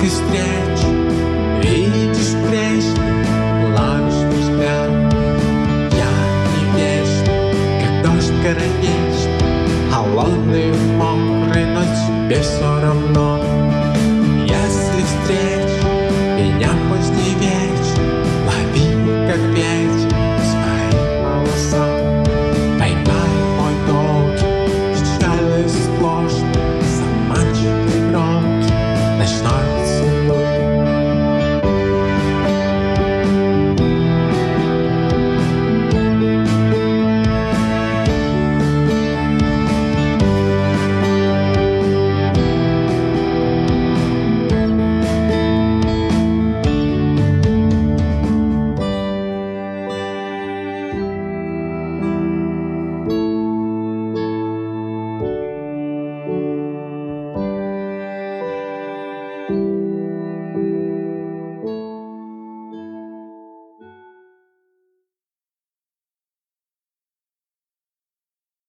встреч видишь прежний лавишный взгляд. Я не вечный, как дождь городечный, холодный, мокрый, но тебе все равно. Если встреч меня поздний вечер, лови, как ветер, свои волоса. Поймай мой долгий, печальный, сложный, заманчивый, громкий ночной